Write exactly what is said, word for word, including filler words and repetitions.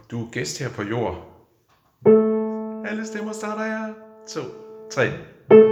Du er gæst her på jord. Alle stemmer starter her. to, tre.